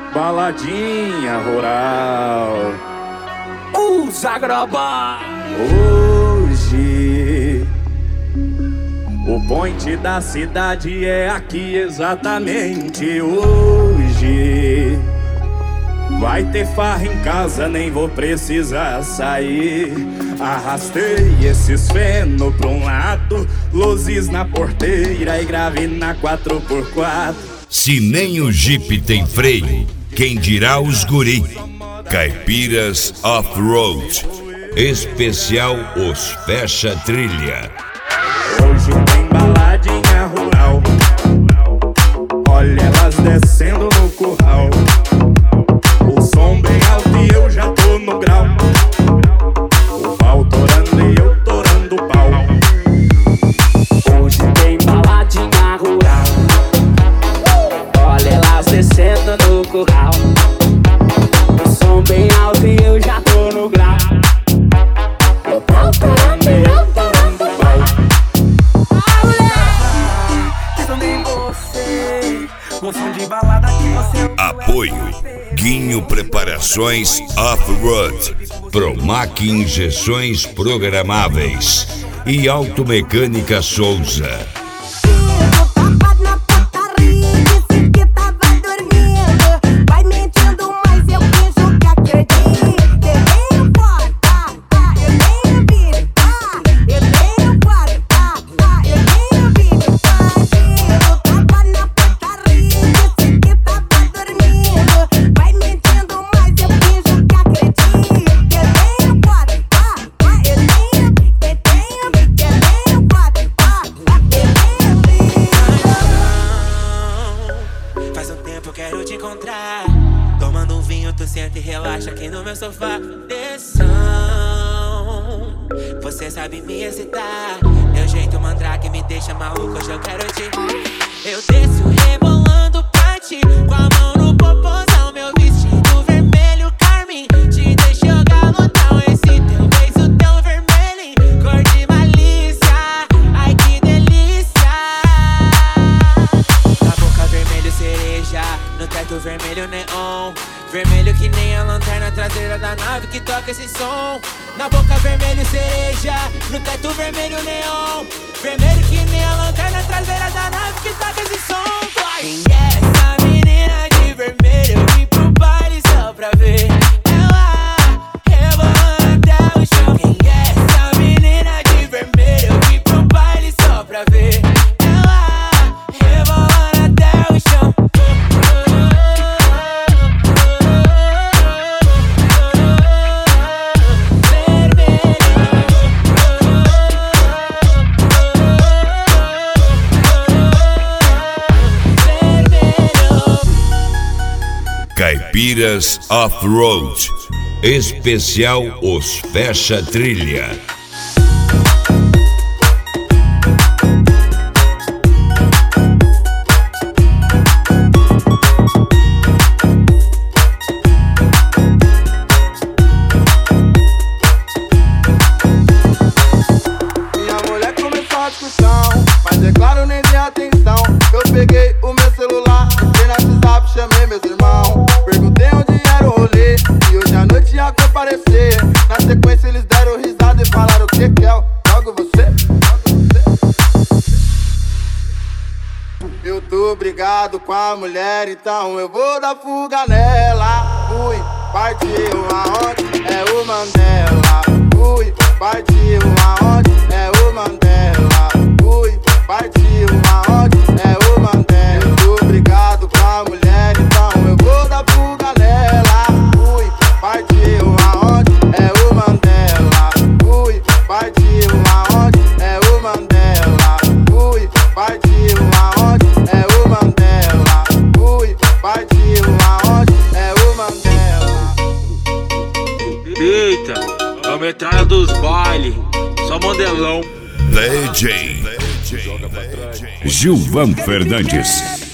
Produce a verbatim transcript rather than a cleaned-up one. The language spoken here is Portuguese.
baladinha rural. Os Agroboy. Hoje o point da cidade é aqui exatamente hoje. Vai ter farra em casa, nem vou precisar sair. Arrastei esses feno pra um lado, luzes na porteira e grave na quatro por quatro. Se nem o Jeep tem freio, quem dirá os guri? Caipiras Off-Road, especial Os Fecha Trilha. Hoje tem baladinha rural, olha elas descendo no curral. O som bem alto e eu já tô no grau. O pau torando e eu torando o pau. Hoje tem baladinha rural, olha elas descendo no curral. O som bem alto e eu já tô no grau. O pau torando e eu torando o pau. Ah, mulher, que também você gosto de balada que você. Apoio Guinho Preparações Off-Road, Promac Injeções Programáveis e Automecânica Souza. Tomando um vinho, tu senta e relaxa aqui no meu sofá. Deção, você sabe me excitar. Meu jeito mandrake me deixa maluco, hoje eu quero te. Eu desço rebolando pra ti, com a mão no popozão. Meu vestido vermelho carmim te deixa eu galotão. Esse teu beijo tão vermelho, cor de malícia. Ai que delícia. Na boca vermelho cereja, no teto vermelho neon. Vermelho que nem a lanterna traseira da nave que toca esse som. Na boca vermelho cereja, no teto vermelho neon. Vermelho que nem a lanterna traseira da nave que toca esse som. Vai! Quem é essa menina de vermelho? Eu vim pro baile só pra ver ela rebolando até o chão. Quem é essa menina de vermelho? Eu vim pro baile só pra ver ela rebolando até o chão. Caipiras Off-Road, especial Os Fecha Trilha. Minha mulher começou a discussão, mas é claro, nem dei atenção. Eu peguei o meu celular, entrei no WhatsApp, chamei meus irmãos. Perguntei onde era o rolê, e hoje à noite ia comparecer. Na sequência eles deram risada e falaram: o que que é? Logo você? Eu tô brigado com a mulher, então eu vou dar fuga nela. Fui, partiu aonde? É o Mandela. Fui, partiu aonde? É o Mandela. Fui, partiu aonde? É o Mandela. Eu tô brigado com a mulher, então eu vou dar fuga nela. Fui, partiu aonde? É o Mandela. Fui, partiu aonde? É o Mandela. Fui, partiu aonde? É o Mandela. Fui, partiu aonde? É o Mandela. Eita, é a metralha dos bailes, só modelão. D J Gilvan Fernandes.